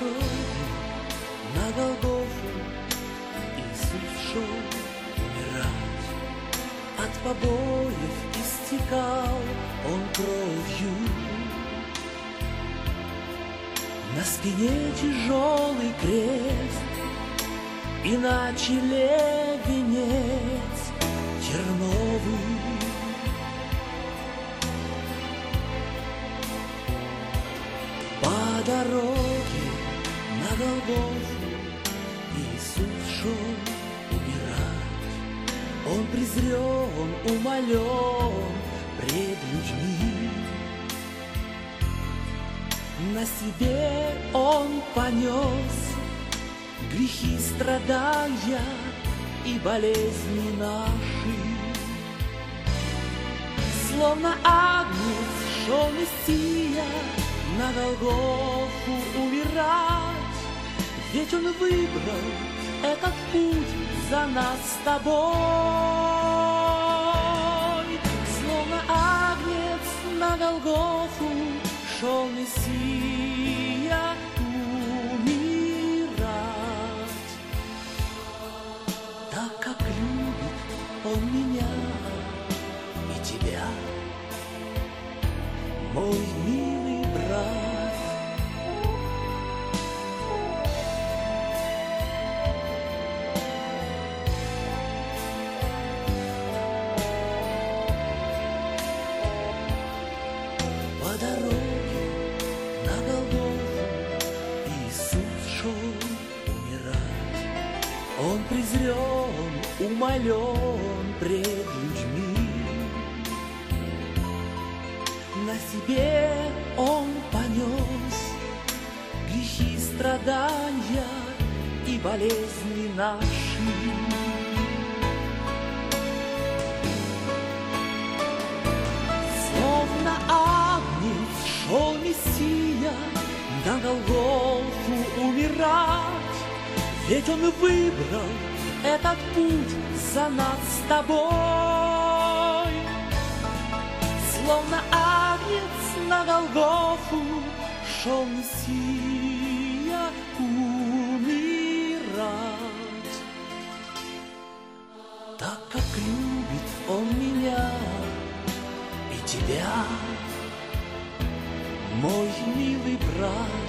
дороге на Голгофу Иисус шел умирать. От побоев истекал он кровью. На спине тяжелый крест и на челе венец терновый. По дороге на Голгофу Иисус шел умирать. Он презрен, умолен пред людьми. На себе он понес грехи, страдания и болезни наши. Словно агнец шел Мессия на Голгофу умирать, ведь он выбрал этот путь за нас с тобой. Словно агнец на Голгофу шел Мессия умирать. Так как любит он меня и тебя, мой милый брат. По дороге на Голгофу Иисус шел умирать. Он презрен, умолен пред людьми. На себе он понес грехи, страдания и болезни наши. Словно агнец шел Мессия на Голгофу умирать, ведь он выбрал этот путь за нас с тобой. Словно агнец на Голгофу шел Мессия умирать. Так как любит он меня и тебя, мой милый брат.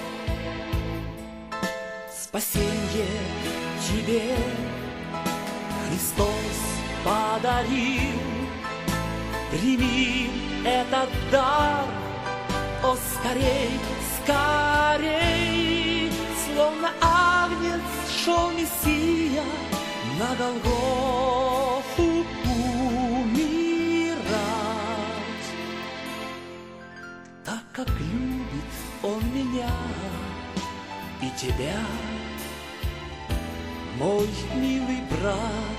Спасенье тебе Христос подарил. Прими этот дар, о, скорей, скорей. Словно агнец шел Мессия на Голгофу умирать. Так как любит он меня и тебя, мой милый брат.